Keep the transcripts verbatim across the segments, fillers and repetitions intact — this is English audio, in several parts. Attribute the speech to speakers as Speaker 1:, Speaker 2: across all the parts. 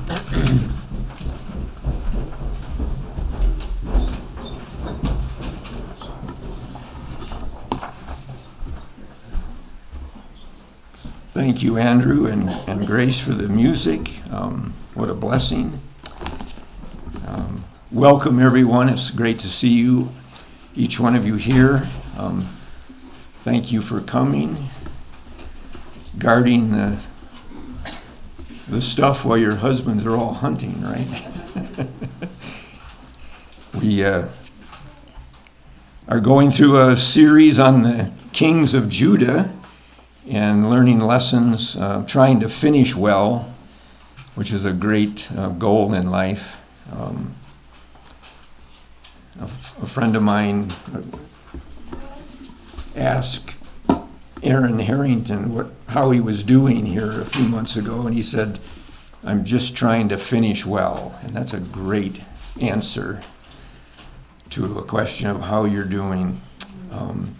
Speaker 1: Thank you, Andrew and, and Grace, for the music. Um, what a blessing. Um, welcome, everyone. It's great to see you, each one of you here. Um, thank you for coming, guarding the, the stuff while your husbands are all hunting, right? we uh, are going through a series on the kings of Judah, and learning lessons, uh, trying to finish well, which is a great uh, goal in life. Um, a, f- a friend of mine asked Aaron Harrington what how he was doing here a few months ago, and he said, "I'm just trying to finish well." And that's a great answer to a question of how you're doing. Um,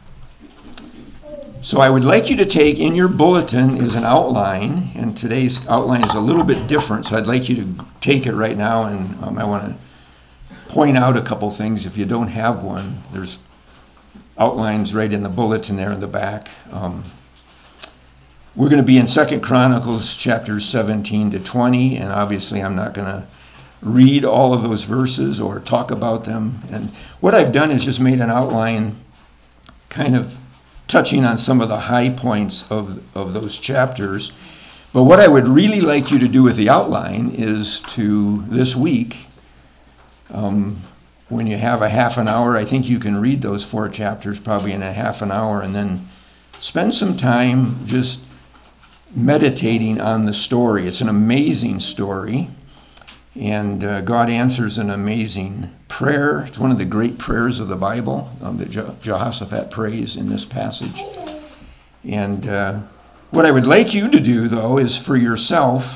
Speaker 1: So I would like you to take, in your bulletin is an outline, and today's outline is a little bit different, so I'd like you to take it right now, and um, I want to point out a couple things. If you don't have one, there's outlines right in the bulletin there in the back. Um, we're going to be in Second Chronicles chapters seventeen to twenty, and obviously I'm not going to read all of those verses or talk about them. And what I've done is just made an outline kind of touching on some of the high points of, of those chapters. But what I would really like you to do with the outline is to, this week, um, when you have a half an hour, I think you can read those four chapters probably in a half an hour, and then spend some time just meditating on the story. It's an amazing story, and uh, God answers an amazing prayer. It's one of the great prayers of the Bible um, that Je- Jehoshaphat prays in this passage. And uh, what I would like you to do, though, is for yourself.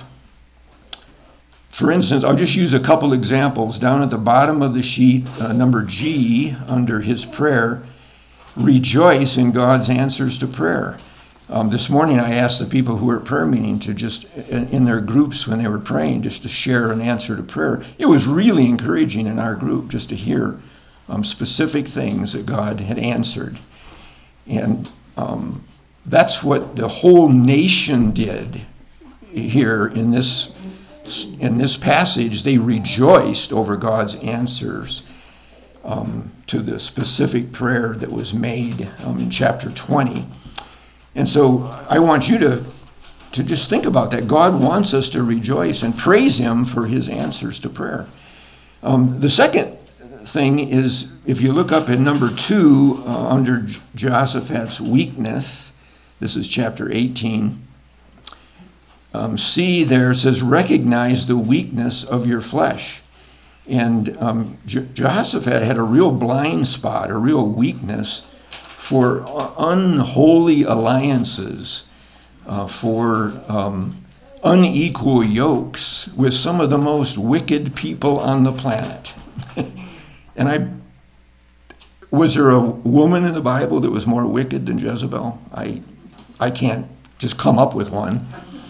Speaker 1: For instance, I'll just use a couple examples. Down at the bottom of the sheet, uh, number G, under his prayer, rejoice in God's answers to prayer. Um, this morning I asked the people who were at prayer meeting to just, in, in their groups when they were praying, just to share an answer to prayer. It was really encouraging in our group just to hear um, specific things that God had answered. And um, that's what the whole nation did here in this, in this passage. They rejoiced over God's answers um, to the specific prayer that was made um, in chapter twenty. And so I want you to, to just think about that. God wants us to rejoice and praise him for his answers to prayer. Um, the second thing is, if you look up in number two, uh, under Jehoshaphat's weakness, this is chapter eighteen, um, C there says, recognize the weakness of your flesh. And um, Je- Jehoshaphat had a real blind spot, a real weakness for unholy alliances, uh, for um, unequal yokes with some of the most wicked people on the planet. And I, was there a woman in the Bible that was more wicked than Jezebel? I, I can't just come up with one.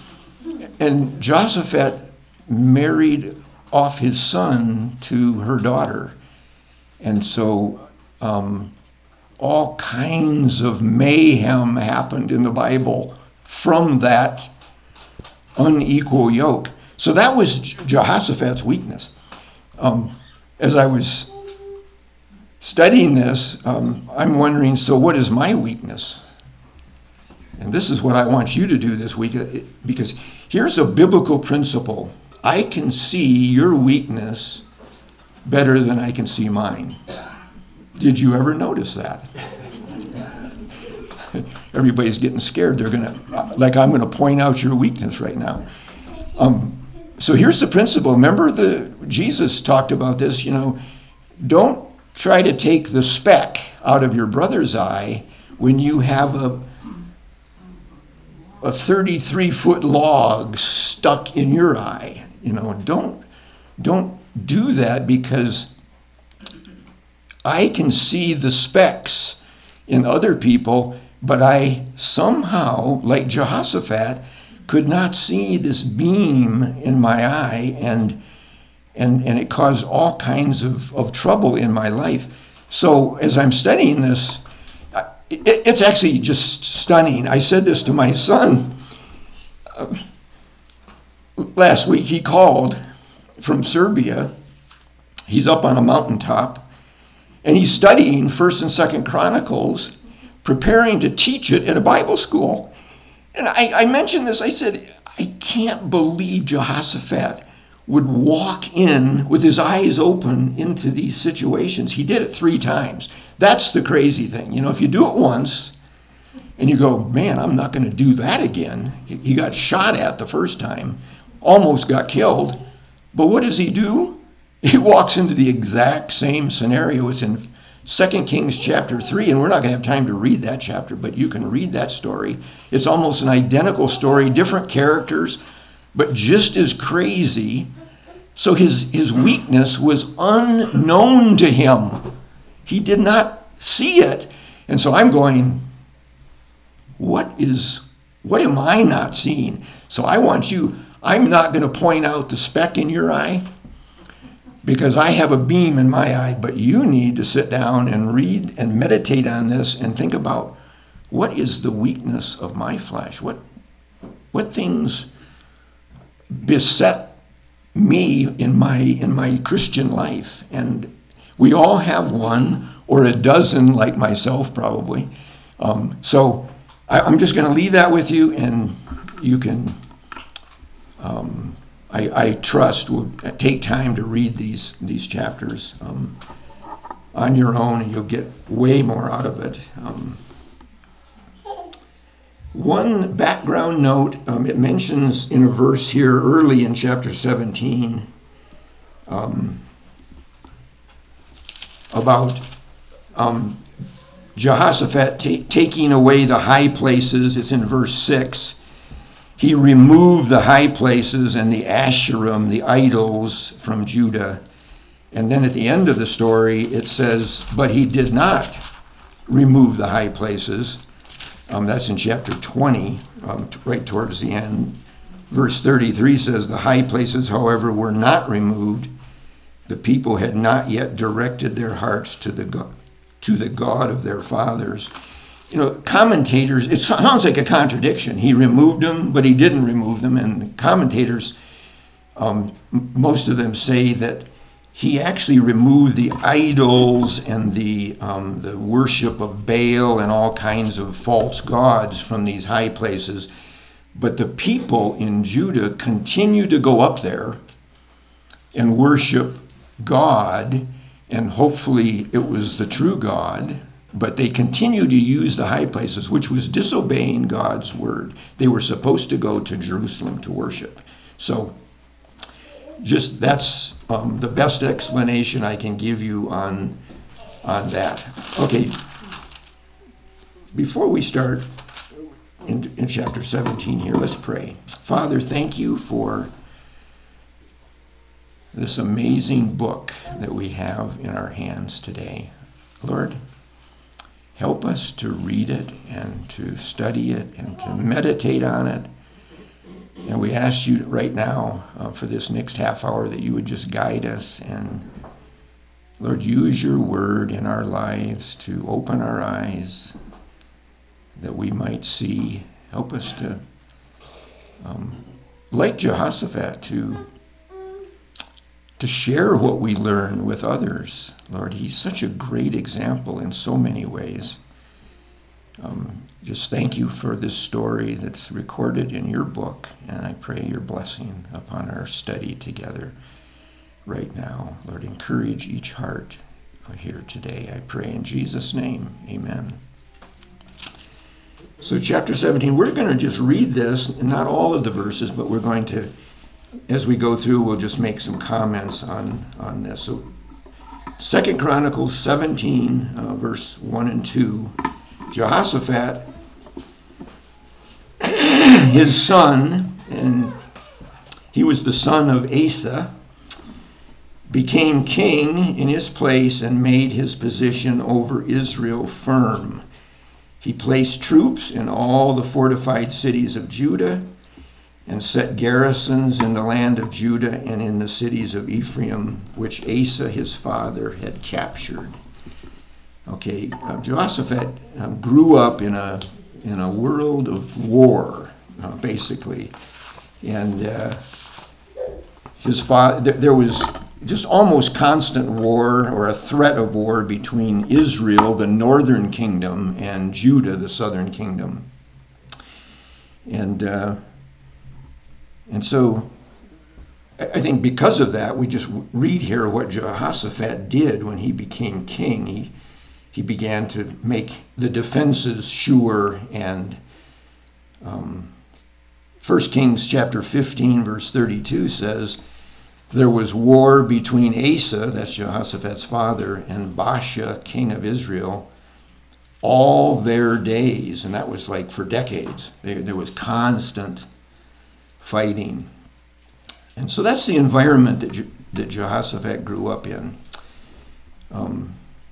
Speaker 1: And Jehoshaphat married off his son to her daughter. And so, um, all kinds of mayhem happened in the Bible from that unequal yoke. So that was Jehoshaphat's weakness. Um, as I was studying this, um, I'm wondering, so what is my weakness? And this is what I want you to do this week, because here's a biblical principle. I can see your weakness better than I can see mine. Did you ever notice that? Everybody's getting scared. They're gonna, like I'm gonna point out your weakness right now. Um, so here's the principle. Remember, the Jesus talked about this. You know, don't try to take the speck out of your brother's eye when you have a a thirty-three foot log stuck in your eye. You know, don't don't do that, because I can see the specks in other people, but I somehow, like Jehoshaphat, could not see this beam in my eye, and and and it caused all kinds of, of trouble in my life. So as I'm studying this, it, it's actually just stunning. I said this to my son uh, last week. He called from Serbia. He's up on a mountaintop, and he's studying First and Second Chronicles, preparing to teach it at a Bible school. And I, I mentioned this. I said, I can't believe Jehoshaphat would walk in with his eyes open into these situations. He did it three times. That's the crazy thing. You know, if you do it once and you go, man, I'm not going to do that again. He got shot at the first time, almost got killed. But what does he do? He walks into the exact same scenario. It's in Second Kings chapter three, and we're not going to have time to read that chapter, but you can read that story. It's almost an identical story, different characters, but just as crazy. So his, his weakness was unknown to him. He did not see it. And so I'm going, what is, what am I not seeing? So I want you, I'm not going to point out the speck in your eye, because I have a beam in my eye, but you need to sit down and read and meditate on this and think about, what is the weakness of my flesh? What, what things beset me in my in my Christian life? And we all have one or a dozen, like myself, probably. Um, so I, I'm just going to leave that with you, and you can. Um, I, I trust will take time to read these these chapters um, on your own, and you'll get way more out of it. Um, one background note, um, it mentions in a verse here early in chapter seventeen um, about um, Jehoshaphat ta- taking away the high places. It's in verse six. He removed the high places and the Asherim, the idols, from Judah. And then at the end of the story, it says, but he did not remove the high places. Um, that's in chapter twenty, um, t- right towards the end. Verse thirty-three says, the high places, however, were not removed. The people had not yet directed their hearts to the God, to the God of their fathers. You know, commentators, it sounds like a contradiction. He removed them, but he didn't remove them. And the commentators, um, m- most of them say that he actually removed the idols and the um, the worship of Baal and all kinds of false gods from these high places. But the people in Judah continue to go up there and worship God, and hopefully it was the true God. But they continue to use the high places, which was disobeying God's word. They were supposed to go to Jerusalem to worship. So just that's um, the best explanation I can give you on, on that. Okay, before we start in, in chapter seventeen here, let's pray. Father, thank you for this amazing book that we have in our hands today. Lord, help us to read it and to study it and to meditate on it. And we ask you right now uh, for this next half hour that you would just guide us and, Lord, use your word in our lives to open our eyes that we might see. Help us to, um, like Jehoshaphat, to to share what we learn with others. Lord, he's such a great example in so many ways. Um, just thank you for this story that's recorded in your book, and I pray your blessing upon our study together right now. Lord, encourage each heart here today. I pray in Jesus' name, amen. So chapter seventeen, we're going to just read this, not all of the verses, but we're going to, as we go through, we'll just make some comments on, on this. So Second Chronicles seventeen, uh, verse one and two. Jehoshaphat, his son, and he was the son of Asa, became king in his place and made his position over Israel firm. He placed troops in all the fortified cities of Judah and set garrisons in the land of Judah and in the cities of Ephraim, which Asa his father had captured. Okay, uh, Jehoshaphat um, grew up in a in a world of war, uh, basically, and uh, his father. Th- there was just almost constant war or a threat of war between Israel, the northern kingdom, and Judah, the southern kingdom, and uh, and so. I think because of that, we just read here what Jehoshaphat did when he became king. He He began to make the defenses sure, and um, First Kings chapter fifteen, verse thirty-two says, there was war between Asa, that's Jehoshaphat's father, and Baasha, king of Israel, all their days. And that was like for decades. There, there was constant fighting. And so that's the environment that, Je- that Jehoshaphat grew up in. Um,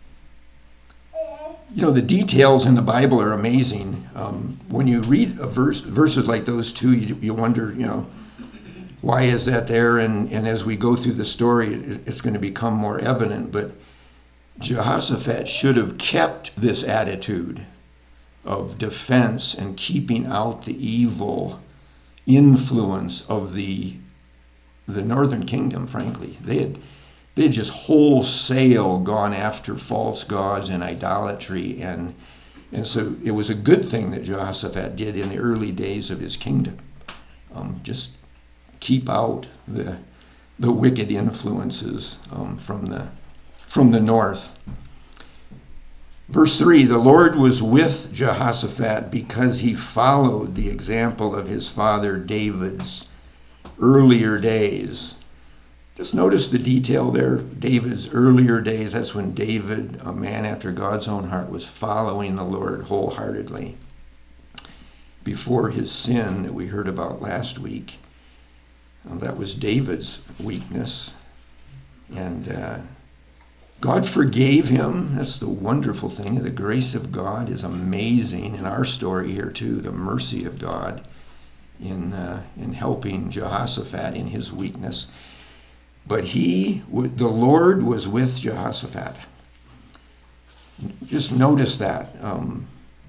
Speaker 1: You know, the details in the Bible are amazing. Um, when you read a verse, verses like those two, you, you wonder, you know, why is that there? And, and as we go through the story, it, it's going to become more evident. But Jehoshaphat should have kept this attitude of defense and keeping out the evil influence of the the northern kingdom, frankly. They had They had just wholesale gone after false gods and idolatry, and and so it was a good thing that Jehoshaphat did in the early days of his kingdom. Um, just keep out the the wicked influences um, from the from the north. Verse three, the Lord was with Jehoshaphat because he followed the example of his father David's earlier days. Just notice the detail there, David's earlier days. That's when David, a man after God's own heart, was following the Lord wholeheartedly before his sin that we heard about last week. Um, that was David's weakness. And uh, God forgave him. That's the wonderful thing. The grace of God is amazing in our story here too, the mercy of God in, uh, in helping Jehoshaphat in his weakness. But he, the Lord was with Jehoshaphat. Just notice that. Um,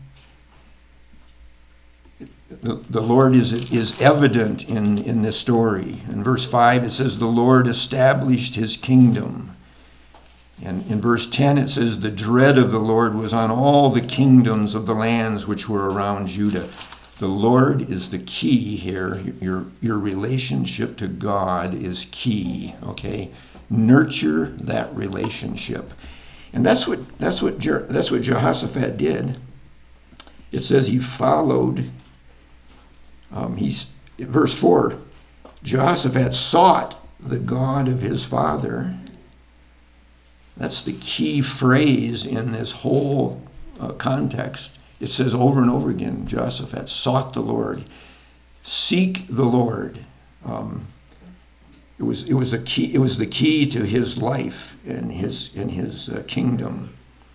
Speaker 1: the, the Lord is, is evident in, in this story. In verse five, it says, the Lord established his kingdom. And in verse ten, it says, the dread of the Lord was on all the kingdoms of the lands which were around Judah. The Lord is the key here. Your, your relationship to God is key, okay? Nurture that relationship. And that's what that's what that's what Jehoshaphat did. It says he followed, um, he's, verse four, Jehoshaphat sought the God of his father. That's the key phrase in this whole uh, context. It says over and over again, Jehoshaphat sought the Lord. Seek the Lord. Um, it was it was a key. It was the key to his life and his in his uh, kingdom.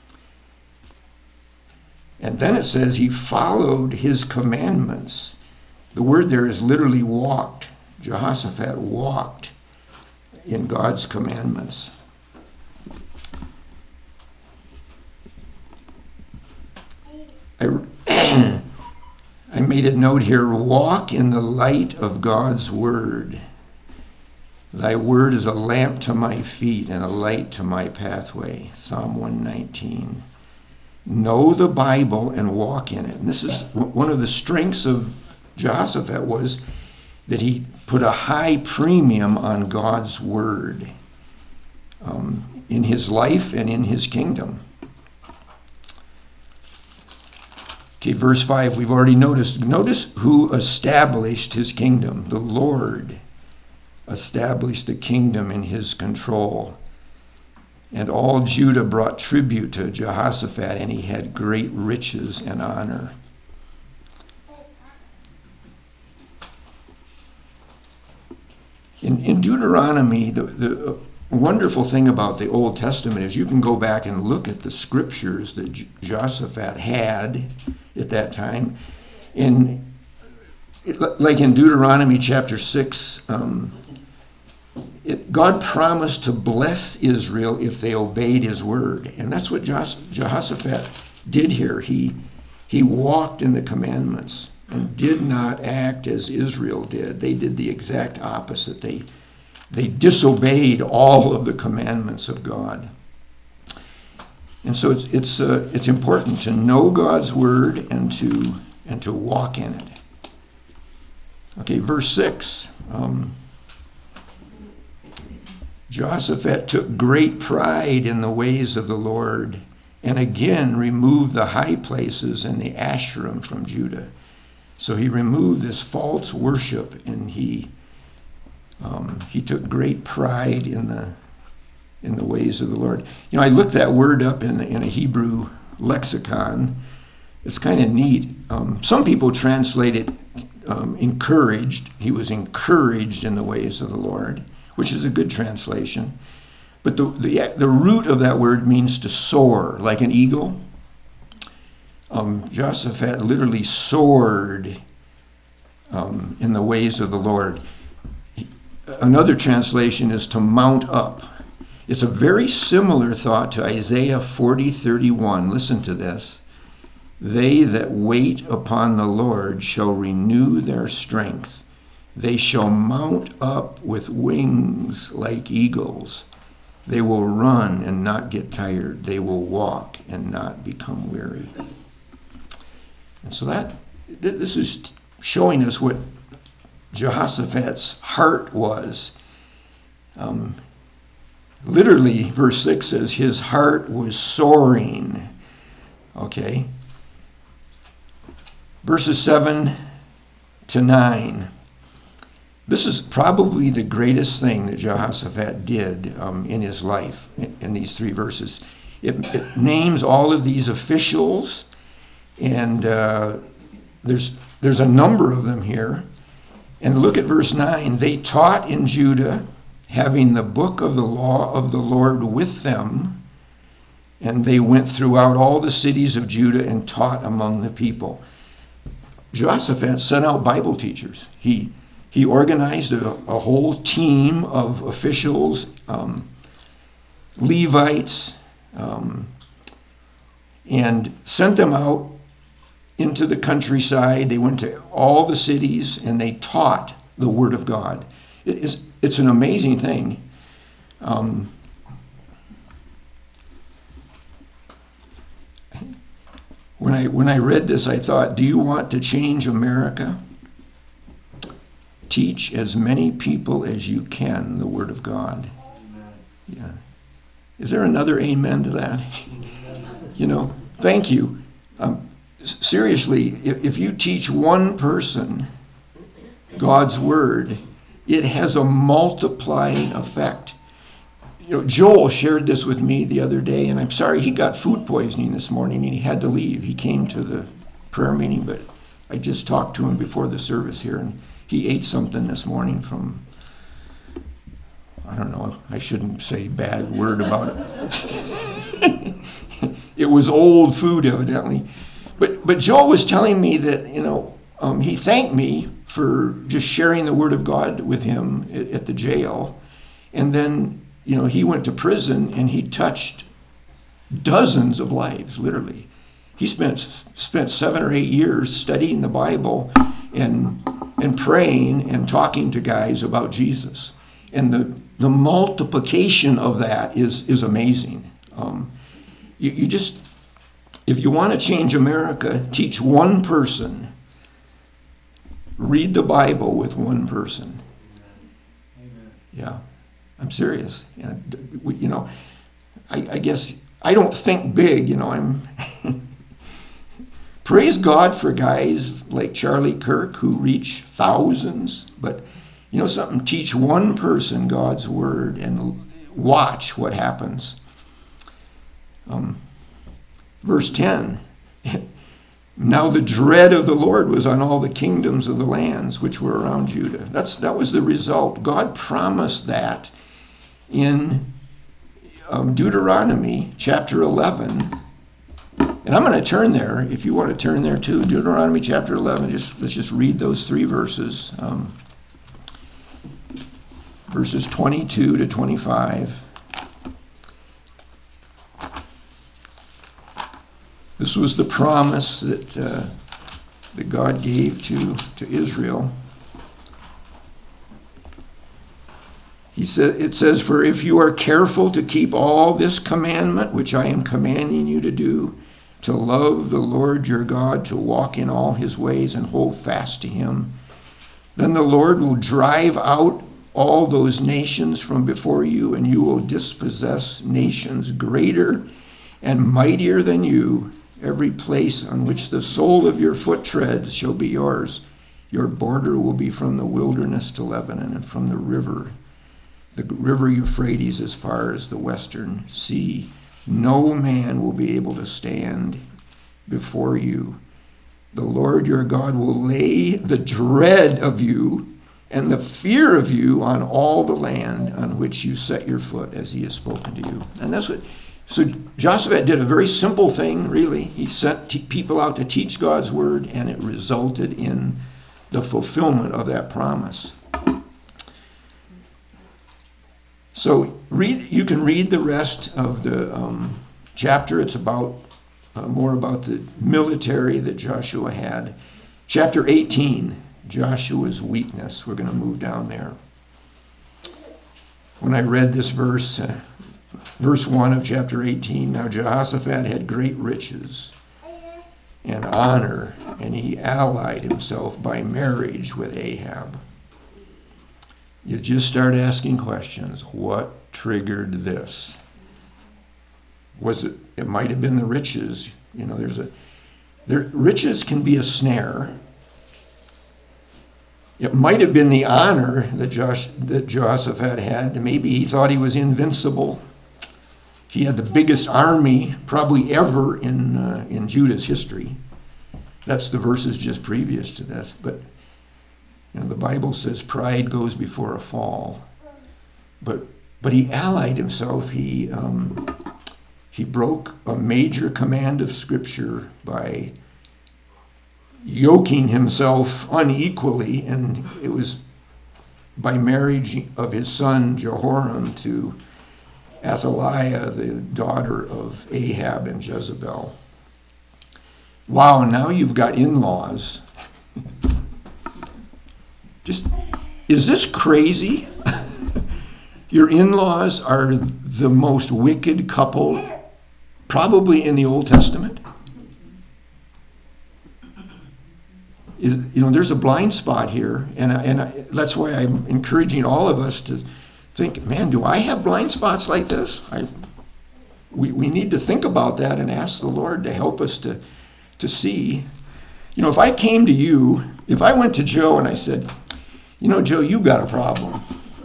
Speaker 1: And then it says he followed his commandments. The word there is literally walked. Jehoshaphat walked in God's commandments. I, I made a note here, walk in the light of God's word. Thy word is a lamp to my feet and a light to my pathway. Psalm one nineteen. Know the Bible and walk in it. And this is one of the strengths of Jehoshaphat, was that he put a high premium on God's word um, in his life and in his kingdom. Okay, verse five, we've already noticed. Notice who established his kingdom. The Lord established the kingdom in his control. And all Judah brought tribute to Jehoshaphat, and he had great riches and honor. In, in Deuteronomy, the, the wonderful thing about the Old Testament is you can go back and look at the scriptures that Jehoshaphat had at that time. And it, like in Deuteronomy chapter six, um, it, God promised to bless Israel if they obeyed his word. And that's what Jehoshaphat did here. He, he walked in the commandments and did not act as Israel did. They did the exact opposite. They, they disobeyed all of the commandments of God. And so it's it's uh, it's important to know God's word and to and to walk in it. Okay, verse six. Um, Jehoshaphat took great pride in the ways of the Lord, and again removed the high places and the Asherim from Judah. So he removed this false worship, and he um, he took great pride in the in the ways of the Lord. You know, I looked that word up in, in a Hebrew lexicon. It's kind of neat. Um, some people translate it um, encouraged. He was encouraged in the ways of the Lord, which is a good translation. But the, the, the root of that word means to soar, like an eagle. Um, Jehoshaphat literally soared um, in the ways of the Lord. He, another translation is to mount up. It's a very similar thought to Isaiah forty thirty-one. Listen to this. They that wait upon the Lord shall renew their strength. They shall mount up with wings like eagles. They will run and not get tired. They will walk and not become weary. And so that this is showing us what Jehoshaphat's heart was. Um, Literally, verse six says, his heart was soaring. Okay? Verses seven to nine. This is probably the greatest thing that Jehoshaphat did um, in his life, in, in these three verses. It, it names all of these officials, and uh, there's, there's a number of them here. And look at verse nine. They taught in Judah, having the book of the law of the Lord with them, and they went throughout all the cities of Judah and taught among the people. Jehoshaphat sent out Bible teachers. He he organized a, a whole team of officials, um, Levites, um, and sent them out into the countryside. They went to all the cities and they taught the Word of God. It is It's an amazing thing. Um, when I when I read this, I thought, do you want to change America? Teach as many people as you can the Word of God. Yeah. Is there another amen to that? You know, thank you. Um, seriously, if, if you teach one person God's Word, it has a multiplying effect. You know, Joel shared this with me the other day, and I'm sorry he got food poisoning this morning and he had to leave. He came to the prayer meeting, but I just talked to him before the service here, and he ate something this morning from, I don't know, I shouldn't say bad word about it. It was old food, evidently. But but Joel was telling me that, you know, um, he thanked me for just sharing the Word of God with him at, at the jail. And then, you know, he went to prison and he touched dozens of lives, literally. He spent spent seven or eight years studying the Bible and and praying and talking to guys about Jesus. And the, the multiplication of that is, is amazing. Um, you, you just, if you want to change America, teach one person. Read the Bible with one person. Amen. Yeah, I'm serious. Yeah, you know, I, I guess I don't think big. You know, I'm. Praise God for guys like Charlie Kirk who reach thousands. But you know something? Teach one person God's word and watch what happens. Um, verse ten. Now the dread of the Lord was on all the kingdoms of the lands which were around Judah. That's that was the result. God promised that in um, Deuteronomy chapter eleven, And I'm going to turn there, if you want to turn there too, Deuteronomy chapter eleven. Just let's just read those three verses, um, verses twenty-two to twenty-five. This was the promise that uh, that God gave to to Israel. He said, it says, "For if you are careful to keep all this commandment, which I am commanding you to do, to love the Lord your God, to walk in all his ways and hold fast to him, then the Lord will drive out all those nations from before you, and you will dispossess nations greater and mightier than you. Every place on which the sole of your foot treads shall be yours. Your border will be from the wilderness to Lebanon, and from the river, the river Euphrates, as far as the western sea. No man will be able to stand before you. The Lord your God will lay the dread of you and the fear of you on all the land on which you set your foot, as he has spoken to you." And that's what, so Jehoshaphat did a very simple thing, really. He sent t- people out to teach God's word, and it resulted in the fulfillment of that promise. So read. You can read the rest of the um, chapter. It's about uh, more about the military that Joshua had. Chapter eighteen, Joshua's weakness. We're going to move down there. When I read this verse, uh, verse one of chapter eighteen, "Now Jehoshaphat had great riches and honor, and he allied himself by marriage with Ahab." You just start asking questions. What triggered this? Was it, it might have been the riches. You know, there's a, there, riches can be a snare. It might have been the honor that Josh, that Jehoshaphat had. Maybe he thought he was invincible. He had the biggest army probably ever in uh, in Judah's history. That's the verses just previous to this. But you know, the Bible says pride goes before a fall. But but he allied himself. He um, he broke a major command of Scripture by yoking himself unequally, and it was by marriage of his son Jehoram to Athaliah, the daughter of Ahab and Jezebel. Wow, now you've got in-laws. Just, is this crazy? Your in-laws are the most wicked couple probably in the Old Testament. Is, you know, there's a blind spot here, and I, and I, that's why I'm encouraging all of us to think, man, do I have blind spots like this? I, we we need to think about that and ask the Lord to help us to to see. You know, if I came to you, if I went to Joe and I said, you know, Joe, you got a problem,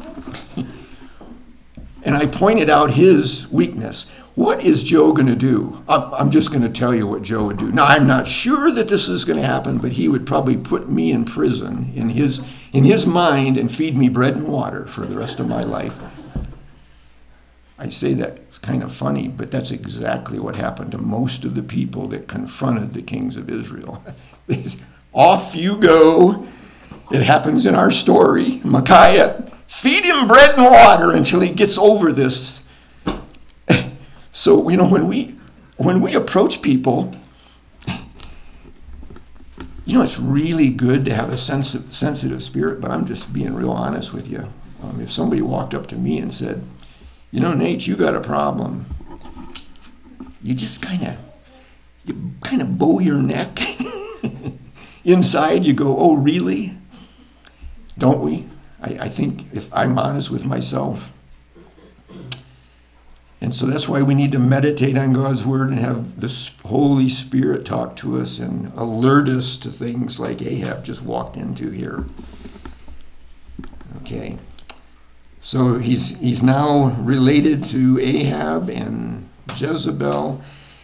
Speaker 1: and I pointed out his weakness, what is Joe going to do? I'm just going to tell you what Joe would do. Now, I'm not sure that this is going to happen, but he would probably put me in prison in his in his mind and feed me bread and water for the rest of my life. I say that it's kind of funny, but that's exactly what happened to most of the people that confronted the kings of Israel. Off you go. It happens in our story. Micaiah, feed him bread and water until he gets over this. So, you know, when we when we approach people, you know, it's really good to have a sensitive, sensitive spirit, but I'm just being real honest with you. Um, if somebody walked up to me and said, you know, Nate, you got a problem, you just kind of, you kind of bow your neck. Inside you go, oh, really? Don't we? I, I think if I'm honest with myself. And so that's why we need to meditate on God's word and have the Holy Spirit talk to us and alert us to things like Ahab just walked into here. Okay. So he's he's now related to Ahab and Jezebel.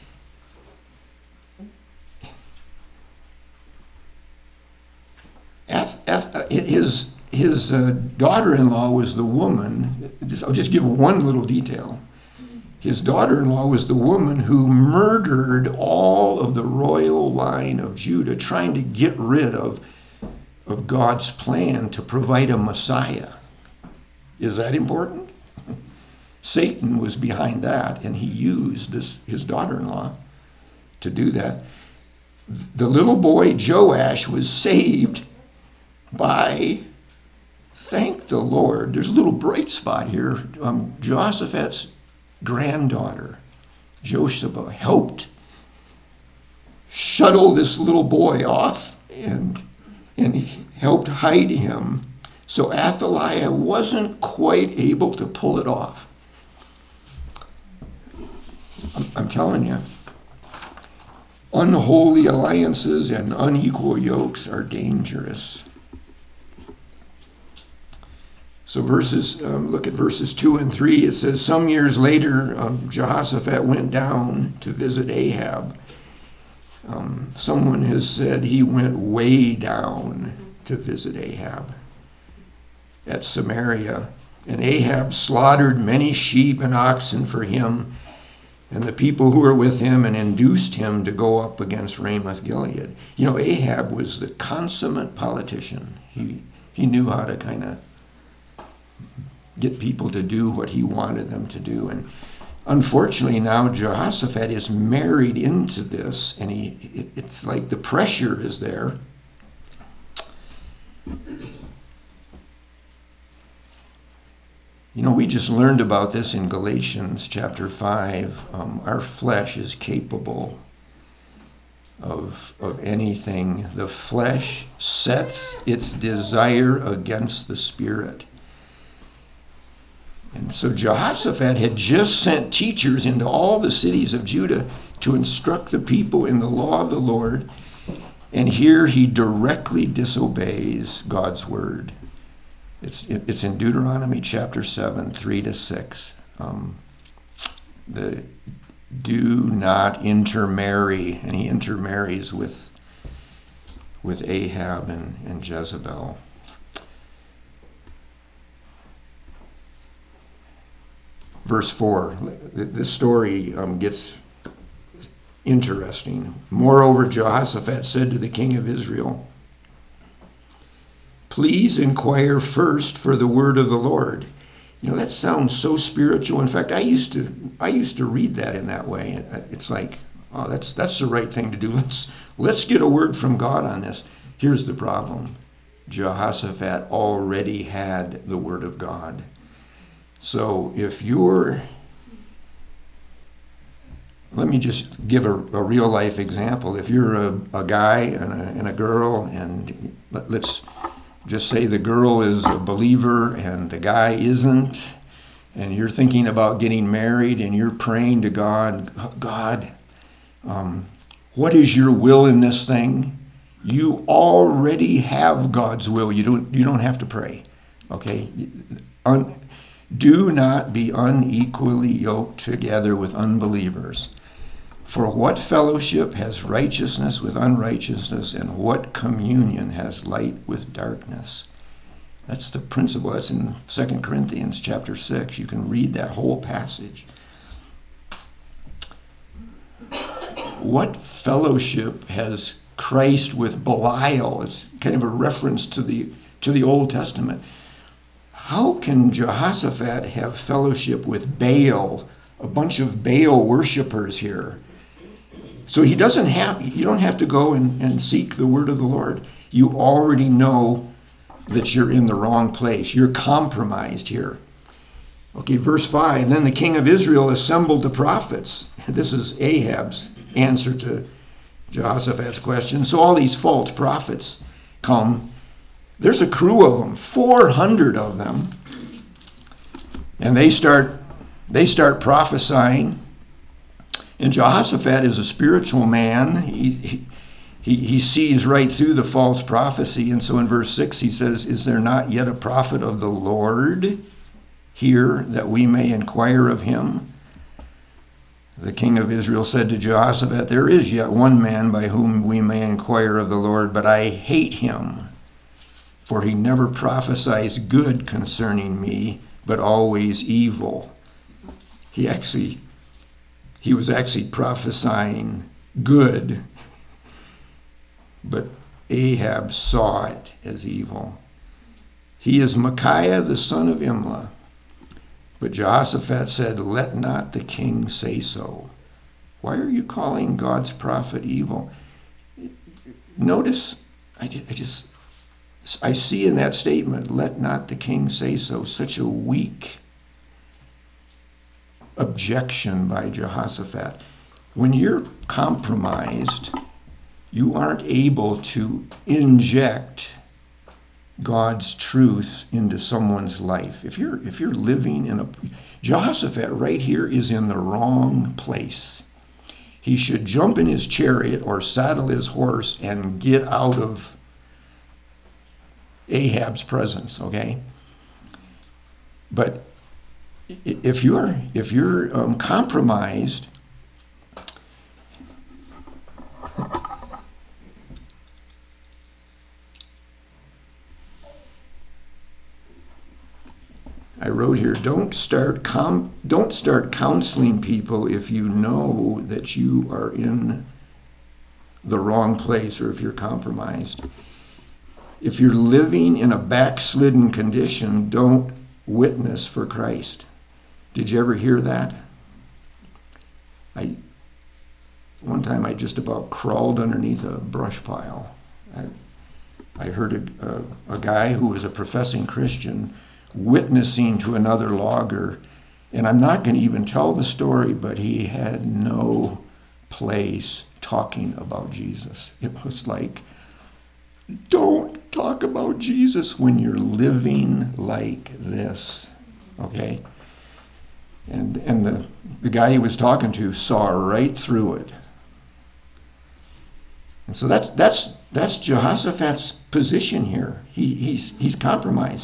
Speaker 1: His his uh, daughter-in-law was the woman. I'll just give one little detail. His daughter-in-law was the woman who murdered all of the royal line of Judah, trying to get rid of, of God's plan to provide a Messiah. Is that important? Satan was behind that, and he used this his daughter-in-law to do that. The little boy Joash was saved by, thank the Lord, there's a little bright spot here. Um, Jehoshaphat's granddaughter, Josheba, helped shuttle this little boy off and, and helped hide him. So Athaliah wasn't quite able to pull it off. I'm, I'm telling you, unholy alliances and unequal yokes are dangerous. So verses, um, look at verses two and three. It says, some years later, um, Jehoshaphat went down to visit Ahab. Um, someone has said he went way down to visit Ahab at Samaria. And Ahab slaughtered many sheep and oxen for him and the people who were with him, and induced him to go up against Ramoth Gilead. You know, Ahab was the consummate politician. He, he knew how to kind of get people to do what he wanted them to do. And unfortunately now Jehoshaphat is married into this, and he it, it's like the pressure is there. You know, we just learned about this in Galatians chapter five. Um, our flesh is capable of, of anything. The flesh sets its desire against the Spirit. And so Jehoshaphat had just sent teachers into all the cities of Judah to instruct the people in the law of the Lord. And here he directly disobeys God's word. It's it's in Deuteronomy chapter seven, three to six. Um, the do not intermarry, and he intermarries with with Ahab and, and Jezebel. Verse four, this story um, gets interesting. Moreover, Jehoshaphat said to the king of Israel, please inquire first for the word of the Lord. You know, that sounds so spiritual. In fact, I used to I used to read that in that way. It's like, oh, that's that's the right thing to do. Let's let's get a word from God on this. Here's the problem. Jehoshaphat already had the word of God. So if you're, let me just give a, a real life example. If you're a, a guy and a, and a girl, and let, let's just say the girl is a believer and the guy isn't, and you're thinking about getting married and you're praying to God, God, um, what is your will in this thing? You already have God's will. You don't, you don't have to pray, okay? Un, do not be unequally yoked together with unbelievers. For what fellowship has righteousness with unrighteousness, and what communion has light with darkness? That's the principle. That's in Second Corinthians chapter six. You can read that whole passage. What fellowship has Christ with Belial? It's kind of a reference to the to the Old Testament. How can Jehoshaphat have fellowship with Baal, a bunch of Baal worshipers here? So he doesn't have, you don't have to go and, and seek the word of the Lord. You already know that you're in the wrong place. You're compromised here. Okay, verse five, then the king of Israel assembled the prophets. This is Ahab's answer to Jehoshaphat's question. So all these false prophets come. There's a crew of them, four hundred of them. And they start, they start prophesying. And Jehoshaphat is a spiritual man. He, he, he sees right through the false prophecy. And so in verse six he says, is there not yet a prophet of the Lord here that we may inquire of him? The king of Israel said to Jehoshaphat, there is yet one man by whom we may inquire of the Lord, but I hate him, for he never prophesies good concerning me, but always evil. He actually he was actually prophesying good, but Ahab saw it as evil. He is Micaiah the son of Imlah. But Jehoshaphat said, let not the king say so. Why are you calling God's prophet evil? Notice, I just, I see in that statement, let not the king say so, such a weak objection by Jehoshaphat. When you're compromised, you aren't able to inject God's truth into someone's life. If you're if you're living in a Jehoshaphat right here is in the wrong place. He should jump in his chariot or saddle his horse and get out of Ahab's presence, okay? But if you're if you're um, compromised, I wrote here, don't start com- don't start counseling people if you know that you are in the wrong place or if you're compromised. If you're living in a backslidden condition, don't witness for Christ. Did you ever hear that? I one time I just about crawled underneath a brush pile. I, I heard a, a, a guy who was a professing Christian witnessing to another logger, and I'm not going to even tell the story, but he had no place talking about Jesus. It was like, don't talk about Jesus when you're living like this, okay? And and the, the guy he was talking to saw right through it. And so that's that's that's Jehoshaphat's position here. He he's he's compromised.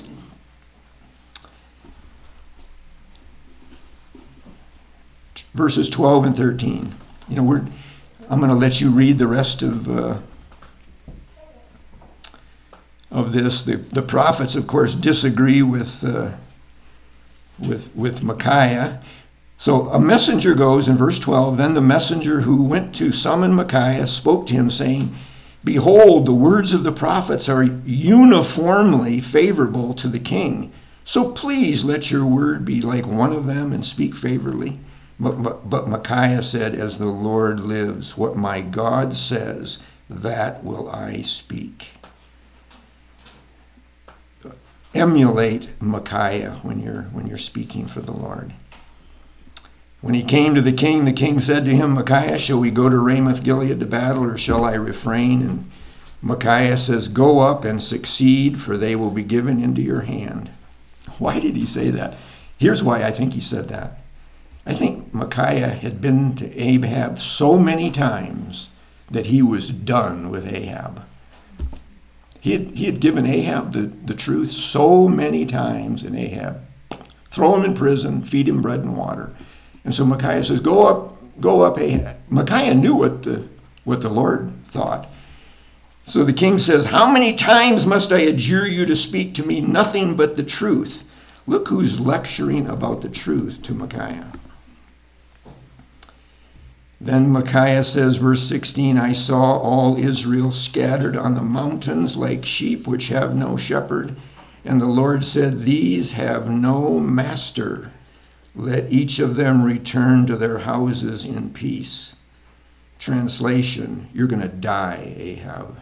Speaker 1: Verses twelve and thirteen. You know, we're I'm going to let you read the rest of uh, of this. The the prophets, of course, disagree with uh, with with Micaiah. So a messenger goes in verse twelve. Then the messenger who went to summon Micaiah spoke to him, saying, "Behold, the words of the prophets are uniformly favorable to the king. So please let your word be like one of them and speak favorably." But, but Micaiah said, "As the Lord lives, what my God says, that will I speak." Emulate Micaiah when you're when you're speaking for the Lord. When he came to the king, the king said to him, "Micaiah, shall we go to Ramoth Gilead to battle, or shall I refrain?" And Micaiah says, "Go up and succeed, for they will be given into your hand." Why did he say that? Here's why I think he said that. I think Micaiah had been to Ahab so many times that he was done with Ahab. He had, he had given Ahab the, the truth so many times, and Ahab, throw him in prison, feed him bread and water. And so Micaiah says, go up, go up, Ahab. Micaiah knew what the, what the Lord thought. So the king says, "How many times must I adjure you to speak to me nothing but the truth?" Look who's lecturing about the truth to Micaiah. Then Micaiah says, verse sixteen, "I saw all Israel scattered on the mountains like sheep which have no shepherd. And the Lord said, These have no master. Let each of them return to their houses in peace." Translation, you're going to die, Ahab.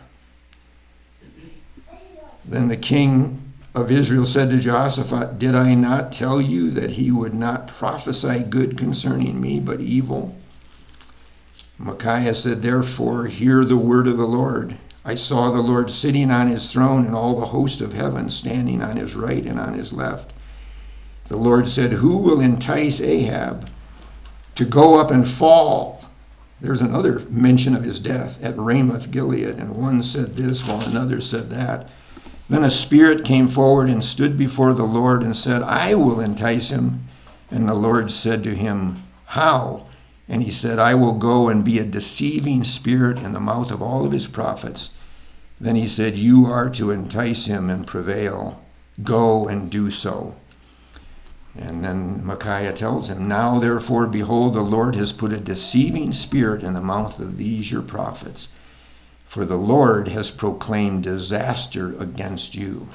Speaker 1: Then the king of Israel said to Jehoshaphat, "Did I not tell you that he would not prophesy good concerning me, but evil?" Micaiah said, "Therefore, hear the word of the Lord. I saw the Lord sitting on his throne and all the host of heaven standing on his right and on his left. The Lord said, Who will entice Ahab to go up and fall?" There's another mention of his death at Ramoth Gilead, and one said this while another said that. Then a spirit came forward and stood before the Lord and said, "I will entice him." And the Lord said to him, "How?" And he said, "I will go and be a deceiving spirit in the mouth of all of his prophets." Then he said, "You are to entice him and prevail. Go and do so." And then Micaiah tells him, "Now therefore, behold, the Lord has put a deceiving spirit in the mouth of these your prophets, for the Lord has proclaimed disaster against you."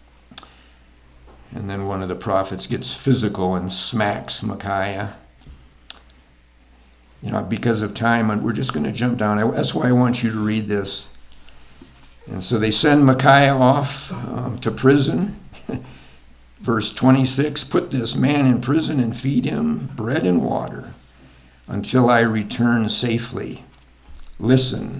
Speaker 1: And then one of the prophets gets physical and smacks Micaiah. You know, because of time, and we're just going to jump down. That's why I want you to read this. And so they send Micaiah off um, to prison. Verse twenty-six, "Put this man in prison and feed him bread and water until I return safely. Listen."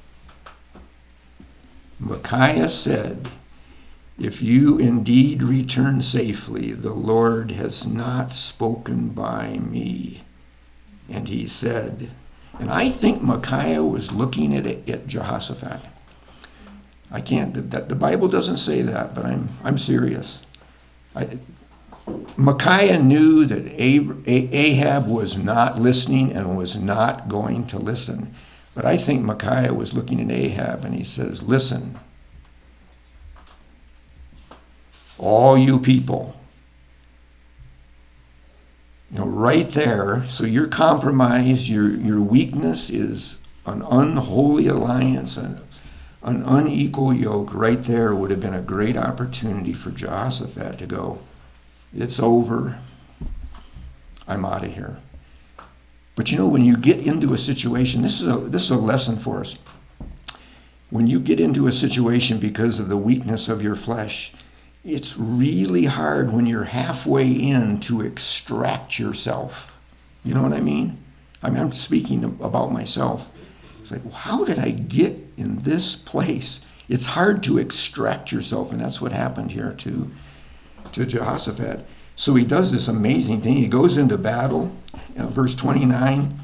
Speaker 1: Micaiah said, "If you indeed return safely, the Lord has not spoken by me." And he said, and I think Micaiah was looking at, at Jehoshaphat. I can't, that, the Bible doesn't say that, but I'm, I'm serious. I, Micaiah knew that Ahab was not listening and was not going to listen. But I think Micaiah was looking at Ahab and he says, "Listen, all you people," you know, right there. So your compromise, your, your weakness is an unholy alliance, an, an unequal yoke. Right there would have been a great opportunity for Jehoshaphat to go, "It's over. I'm out of here." But you know, when you get into a situation, this is a, this is a lesson for us. When you get into a situation because of the weakness of your flesh, it's really hard when you're halfway in to extract yourself. You know what I mean? I mean, I'm speaking about myself. It's like, well, how did I get in this place? It's hard to extract yourself, and that's what happened here to, to Jehoshaphat. So he does this amazing thing. He goes into battle. Uh, verse twenty-nine.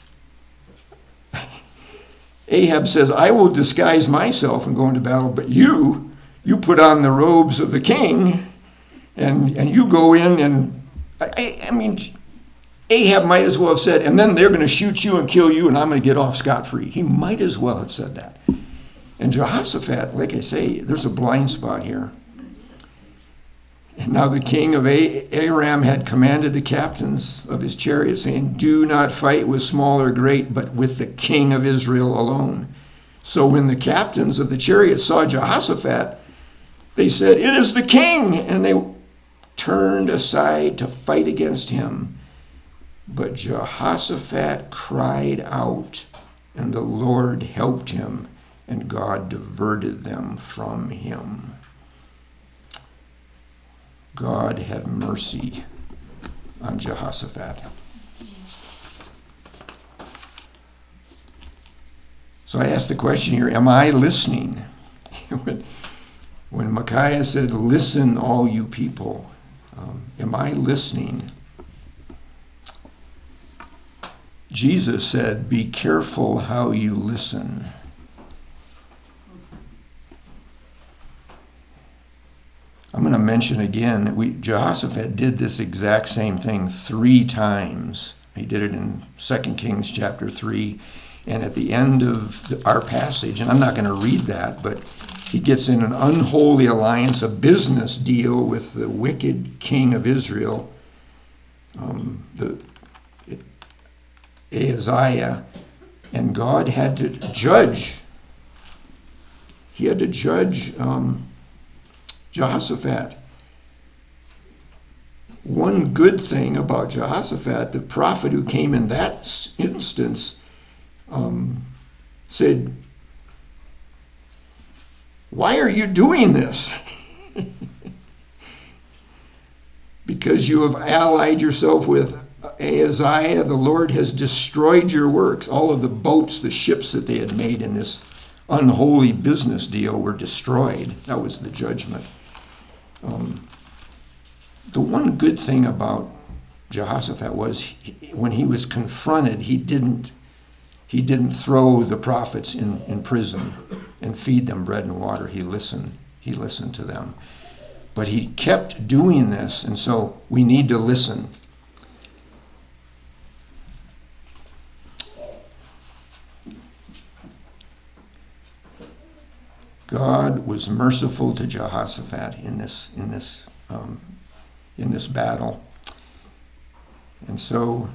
Speaker 1: Ahab says, "I will disguise myself and go into battle, but you, you put on the robes of the king, and, and you go in and," I, I mean, Ahab might as well have said, "and then they're going to shoot you and kill you, and I'm going to get off scot-free." He might as well have said that. And Jehoshaphat, like I say, there's a blind spot here. And now the king of Aram had commanded the captains of his chariots, saying, "Do not fight with small or great, but with the king of Israel alone." So when the captains of the chariots saw Jehoshaphat, they said, "It is the king," and they turned aside to fight against him. But Jehoshaphat cried out, and the Lord helped him, and God diverted them from him. God had mercy on Jehoshaphat. So I asked the question here, am I listening? when, when Micaiah said, "Listen, all you people," um, am I listening? Jesus said, "Be careful how you listen." I'm going to mention again, we, Jehoshaphat did this exact same thing three times. He did it in Second Kings chapter three. And at the end of the, our passage, and I'm not going to read that, but he gets in an unholy alliance, a business deal with the wicked king of Israel, um, the Ahaziah, and God had to judge. He had to judge um, Jehoshaphat. One good thing about Jehoshaphat, the prophet who came in that instance, um, said, "Why are you doing this?" "Because you have allied yourself with Ahaziah, the Lord has destroyed your works." All of the boats, the ships that they had made in this unholy business deal were destroyed. That was the judgment. Um, the one good thing about Jehoshaphat was he, when he was confronted, he didn't he didn't throw the prophets in, in prison and feed them bread and water. He listened. He listened to them. But he kept doing this, and so we need to listen. God was merciful to Jehoshaphat in this in this um, in this battle. And so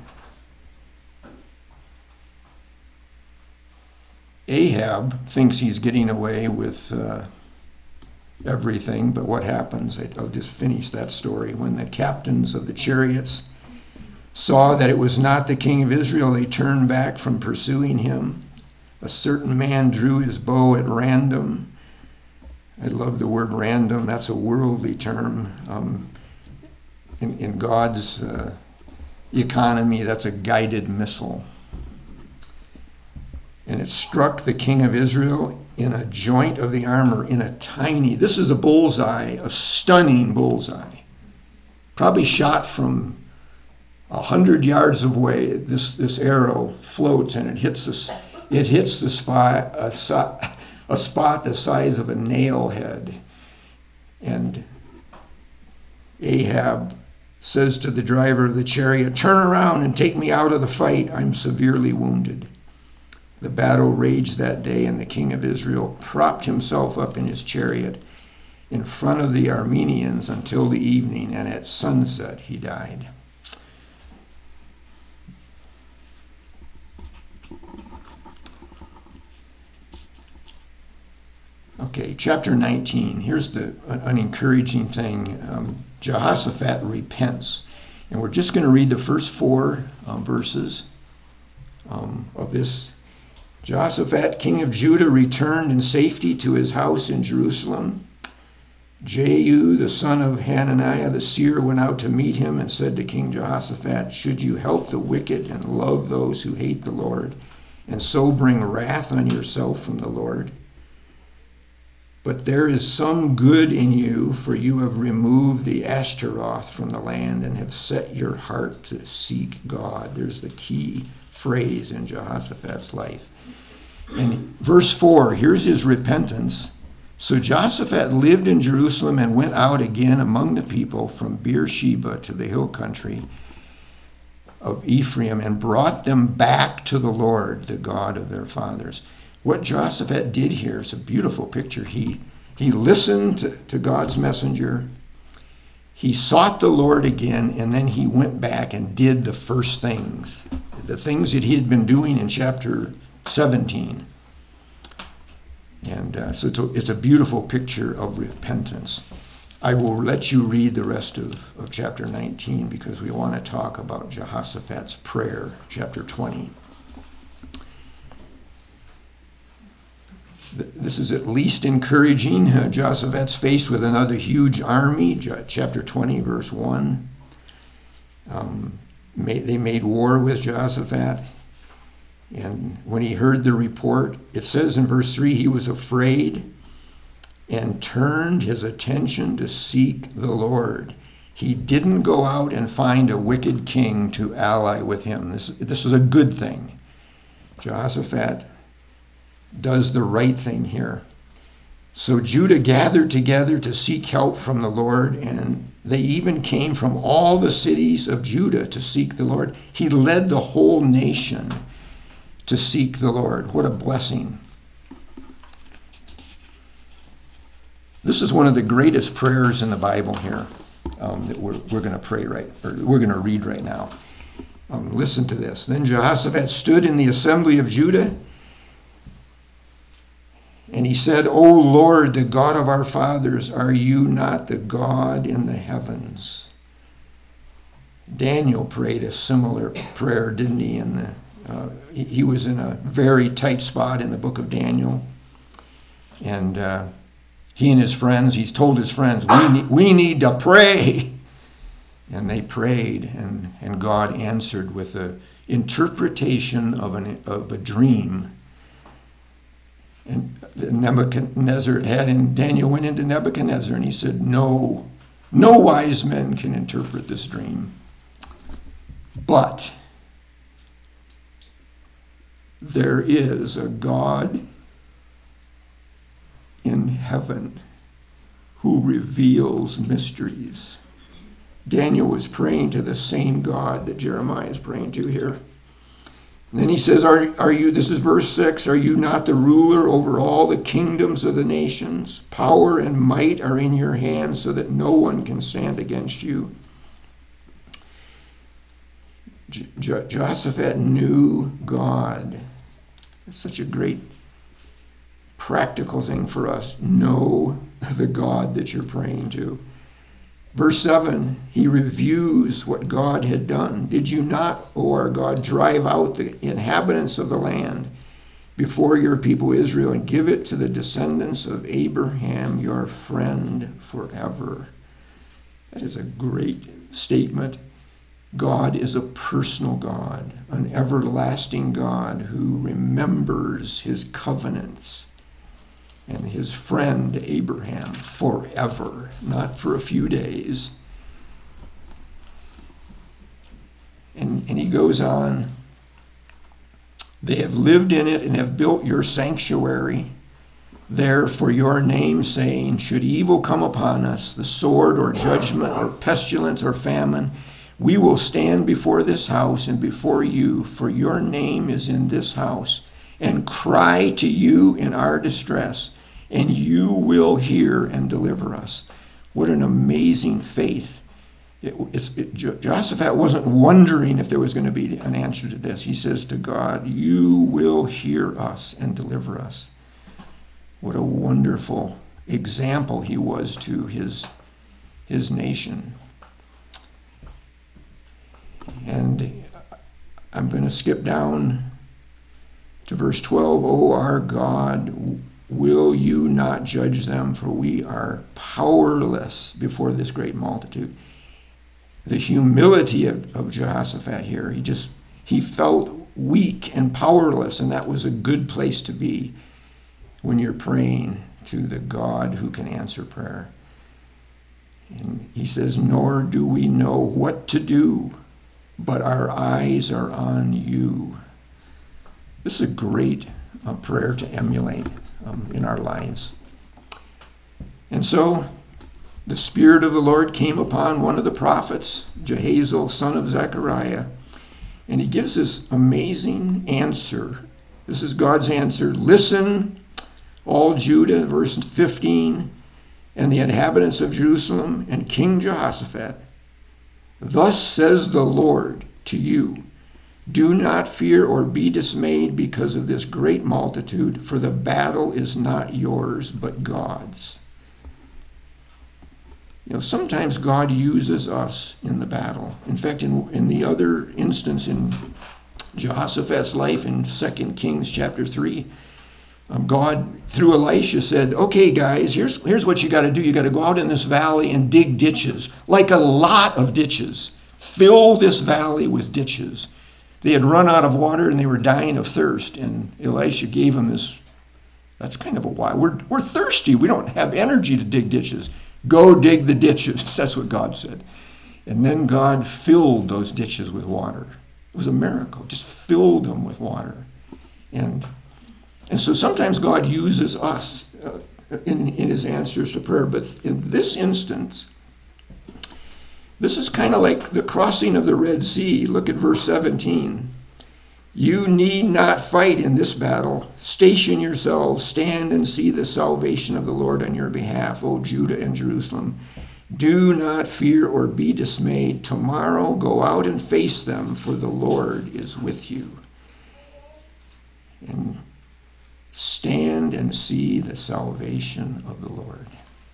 Speaker 1: Ahab thinks he's getting away with uh, everything, but what happens? I'll just finish that story. When the captains of the chariots saw that it was not the king of Israel, they turned back from pursuing him. A certain man drew his bow at random. I love the word random. That's a worldly term. Um, in, in God's uh, economy, that's a guided missile. And it struck the king of Israel in a joint of the armor, in a tiny, this is a bullseye, a stunning bullseye. Probably shot from a hundred yards away. This, this arrow floats and it hits this, it hits the spot, a, a spot the size of a nail head. And Ahab says to the driver of the chariot, "Turn around and take me out of the fight. I'm severely wounded." The battle raged that day, and the king of Israel propped himself up in his chariot in front of the Arameans until the evening, and at sunset he died. Okay, chapter nineteen. Here's the an encouraging thing. Um, Jehoshaphat repents. And we're just going to read the first four uh, verses um, of this. Jehoshaphat, king of Judah, returned in safety to his house in Jerusalem. Jehu, the son of Hananiah the seer, went out to meet him and said to King Jehoshaphat, "Should you help the wicked and love those who hate the Lord, and so bring wrath on yourself from the Lord? But there is some good in you, for you have removed the Ashtaroth from the land and have set your heart to seek God." There's the key phrase in Jehoshaphat's life. And verse four, here's his repentance. "So Jehoshaphat lived in Jerusalem and went out again among the people from Beersheba to the hill country of Ephraim and brought them back to the Lord, the God of their fathers." What Jehoshaphat did here is a beautiful picture. He, he listened to, to God's messenger. He sought the Lord again, and then he went back and did the first things, the things that he had been doing in chapter seventeen. And uh, so it's a, it's a beautiful picture of repentance. I will let you read the rest of, of chapter nineteen because we want to talk about Jehoshaphat's prayer, chapter twenty. This is at least encouraging. Uh, Jehoshaphat's faced with another huge army, chapter twenty, verse one. Um, made, they made war with Jehoshaphat. And when he heard the report, it says in verse three, he was afraid and turned his attention to seek the Lord. He didn't go out and find a wicked king to ally with him. This, this is a good thing. Jehoshaphat does the right thing here. So Judah gathered together to seek help from the Lord, and they even came from all the cities of Judah to seek the Lord. He led the whole nation to seek the Lord. What a blessing. This is one of the greatest prayers in the Bible here um, that we're, we're going to pray right, or we're going to read right now. Um, listen to this. "Then Jehoshaphat stood in the assembly of Judah, and he said, 'O Lord, the God of our fathers, are you not the God in the heavens?'" Daniel prayed a similar prayer, didn't he? In the, uh, he, he was in a very tight spot in the book of Daniel. And uh, he and his friends, he's told his friends, we need, we need to pray. And they prayed, and, and God answered with an interpretation of, an, of a dream. And Nebuchadnezzar had, and Daniel went into Nebuchadnezzar, and he said, no, no wise men can interpret this dream. But there is a God in heaven who reveals mysteries. Daniel was praying to the same God that Jeremiah is praying to here. And then he says, are, are you, this is verse six, "Are you not the ruler over all the kingdoms of the nations? Power and might are in your hands so that no one can stand against you." Je- Je- Jehoshaphat knew God. It's such a great practical thing for us. Know the God that you're praying to. Verse seven, he reviews what God had done. Did you not, O our God, drive out the inhabitants of the land before your people Israel and give it to the descendants of Abraham, your friend, forever? That is a great statement. God is a personal God, an everlasting God who remembers his covenants and his friend Abraham forever, not for a few days. And, and he goes on, they have lived in it and have built your sanctuary there for your name's sake. Should evil come upon us, the sword or judgment or pestilence or famine, we will stand before this house and before you, for your name is in this house, and cry to you in our distress, and you will hear and deliver us. What an amazing faith. It, it's, it, Jehoshaphat wasn't wondering if there was going to be an answer to this. He says to God, you will hear us and deliver us. What a wonderful example he was to his, his nation. And I'm going to skip down to verse twelve. O our God, will you not judge them? For we are powerless before this great multitude. The humility of, of Jehoshaphat here, he just, he felt weak and powerless, and that was a good place to be when you're praying to the God who can answer prayer. And he says, nor do we know what to do, but our eyes are on you. This is a great uh, prayer to emulate um, in our lives. And so the Spirit of the Lord came upon one of the prophets, Jehaziel, son of Zechariah, and he gives this amazing answer. This is God's answer. Listen, all Judah, verse fifteen, and the inhabitants of Jerusalem, and King Jehoshaphat. Thus says the Lord to you, do not fear or be dismayed because of this great multitude, for the battle is not yours, but God's. You know, sometimes God uses us in the battle. In fact, in, in the other instance in Jehoshaphat's life in Second Kings chapter three, um, God, through Elisha, said, okay, guys, here's, here's what you got to do. You got to go out in this valley and dig ditches, like a lot of ditches. Fill this valley with ditches. They had run out of water and they were dying of thirst. And Elisha gave them this, that's kind of a why. We're, we're thirsty. We don't have energy to dig ditches. Go dig the ditches. That's what God said. And then God filled those ditches with water. It was a miracle. Just filled them with water. And and so sometimes God uses us uh, in, in his answers to prayer. But in this instance, this is kind of like the crossing of the Red Sea. Look at verse seventeen. You need not fight in this battle. Station yourselves, stand and see the salvation of the Lord on your behalf, O Judah and Jerusalem. Do not fear or be dismayed. Tomorrow go out and face them, for the Lord is with you. And stand and see the salvation of the Lord.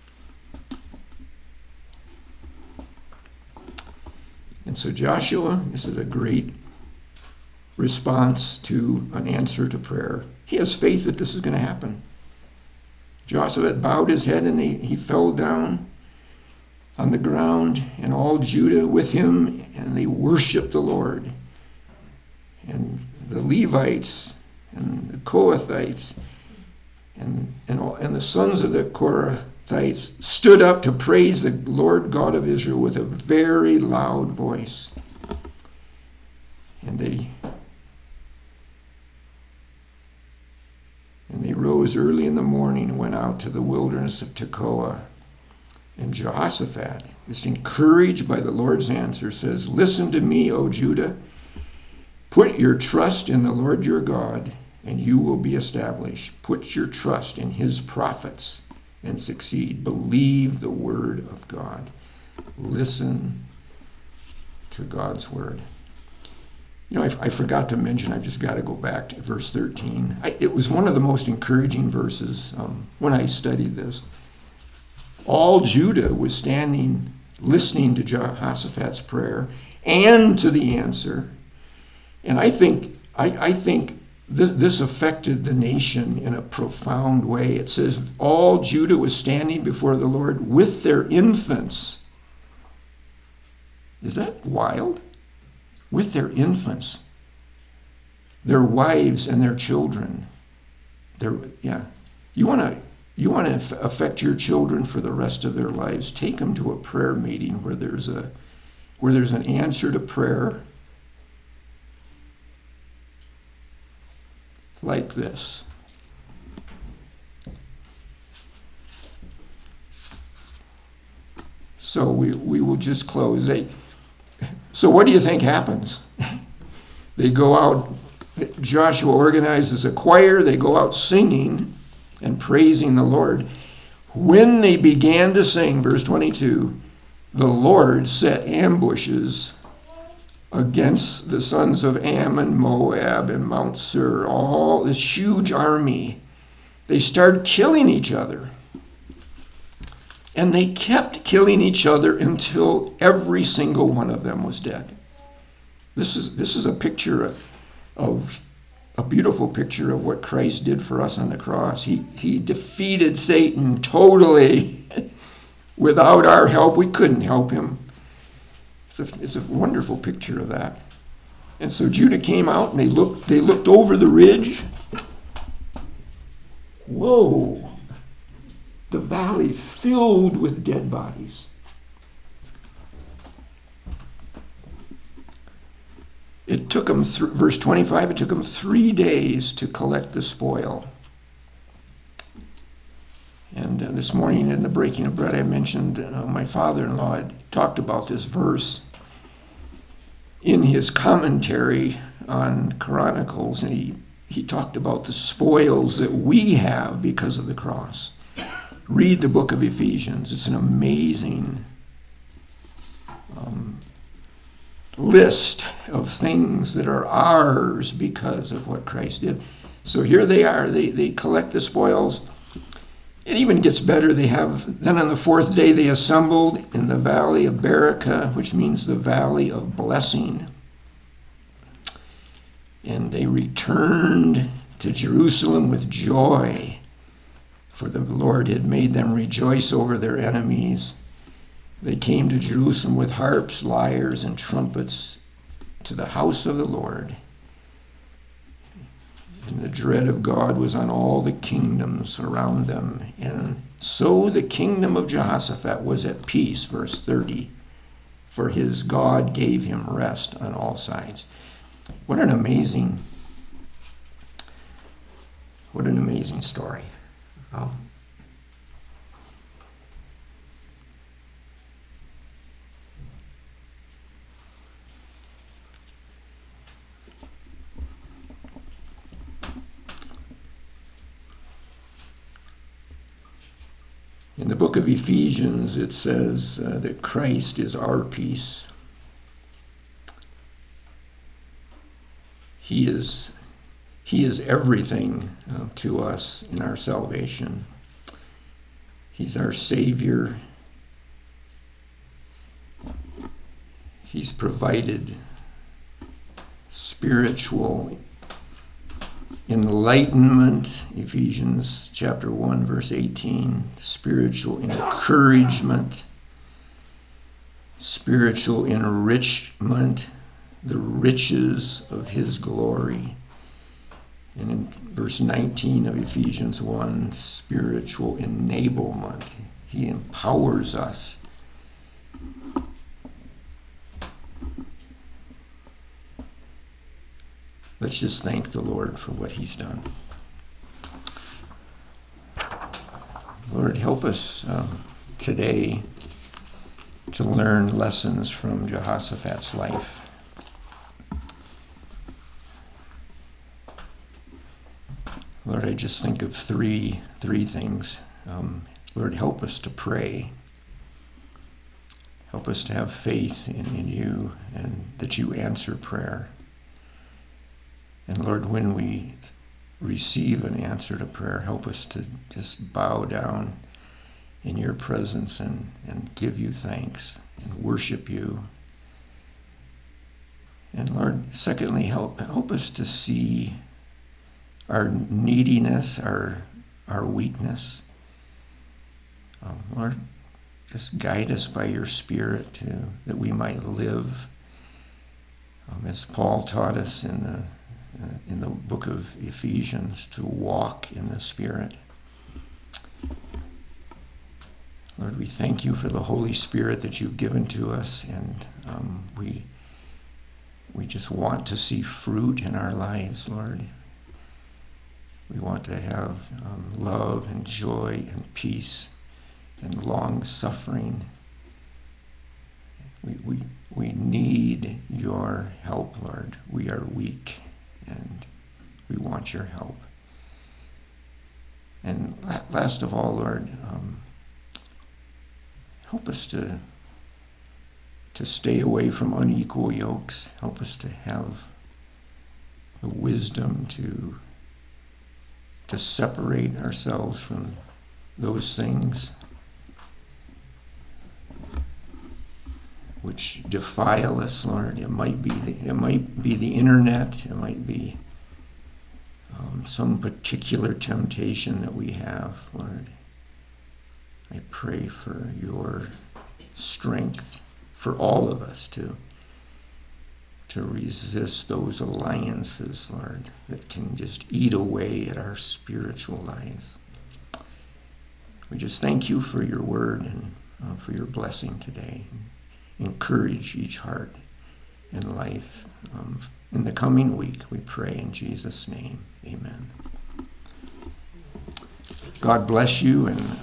Speaker 1: And so Joshua, this is a great response to an answer to prayer. He has faith that this is going to happen. Joshua bowed his head and he, he fell down on the ground, and all Judah with him, and they worshiped the Lord. And the Levites and the Kohathites and, and, all, and the sons of the Kohathites stood up to praise the Lord God of Israel with a very loud voice. And they and they rose early in the morning and went out to the wilderness of Tekoa. And Jehoshaphat is encouraged by the Lord's answer, says, listen to me, O Judah. Put your trust in the Lord your God, and you will be established. Put your trust in his prophets and succeed. Believe the word of God. Listen to God's word. You know, I, I forgot to mention, I've just got to go back to verse thirteen. I, it was one of the most encouraging verses um, when I studied this. All Judah was standing, listening to Jehoshaphat's prayer and to the answer. And I think, I, I think this, this affected the nation in a profound way. It says, all Judah was standing before the Lord with their infants. Is that wild? With their infants, their wives and their children. Their, yeah. You want to you want to affect your children for the rest of their lives? Take them to a prayer meeting where there's a where there's an answer to prayer like this. So we, we will just close. They, so what do you think happens? They go out, Joshua organizes a choir, they go out singing and praising the Lord. When they began to sing, verse twenty-two, the Lord set ambushes against the sons of Ammon, Moab, and Mount Seir, all this huge army. They started killing each other. And they kept killing each other until every single one of them was dead. This is this is a picture of, a beautiful picture of what Christ did for us on the cross. He, he defeated Satan totally. Without our help, we couldn't help him. It's a, it's a wonderful picture of that. And so Judah came out and they looked, they looked over the ridge. Whoa. The valley filled with dead bodies. It took them, th- verse twenty-five, it took them three days to collect the spoil. And uh, this morning in the breaking of bread, I mentioned uh, my father-in-law had talked about this verse in his commentary on Chronicles, and he, he talked about the spoils that we have because of the cross. Read the book of Ephesians. It's an amazing um, list of things that are ours because of what Christ did. So here they are. They, they collect the spoils. It even gets better. They have, then on the fourth day they assembled in the valley of Berachah, which means the valley of blessing. And they returned to Jerusalem with joy, for the Lord had made them rejoice over their enemies. They came to Jerusalem with harps, lyres, and trumpets to the house of the Lord. And the dread of God was on all the kingdoms around them. And so the kingdom of Jehoshaphat was at peace, verse thirty, for his God gave him rest on all sides. What an amazing, what an amazing story. Um, In the book of Ephesians, it says uh, that Christ is our peace. He is, he is everything uh, to us in our salvation. He's our Savior. He's provided spiritual enlightenment, Ephesians chapter one, verse eighteen, spiritual encouragement, spiritual enrichment, the riches of his glory. And in verse nineteen of Ephesians one, spiritual enablement. He empowers us. Let's just thank the Lord for what he's done. Lord, help us um, today to learn lessons from Jehoshaphat's life. Lord, I just think of three, three things. Um, Lord, help us to pray. Help us to have faith in, in you and that you answer prayer. And Lord, when we receive an answer to prayer, help us to just bow down in your presence and, and give you thanks and worship you. And Lord, secondly, help help us to see our neediness, our our weakness. Um, Lord, just guide us by your Spirit to, that we might live, um, as Paul taught us in the uh, in the book of Ephesians, to walk in the Spirit. Lord, we thank you for the Holy Spirit that you've given to us, and um, we we just want to see fruit in our lives, Lord. We want to have um, love and joy and peace and long suffering. We, we, we need your help, Lord. We are weak, and we want your help. And la- last of all, Lord, um, help us to, to stay away from unequal yokes. Help us to have the wisdom to, to separate ourselves from those things which defile us, Lord. It might be the, it might be the internet. It might be um, some particular temptation that we have, Lord. I pray for your strength for all of us to to resist those alliances, Lord, that can just eat away at our spiritual lives. We just thank you for your word and uh, for your blessing today. Encourage each heart and life. Um, in the coming week, we pray in Jesus' name. Amen. God bless you, and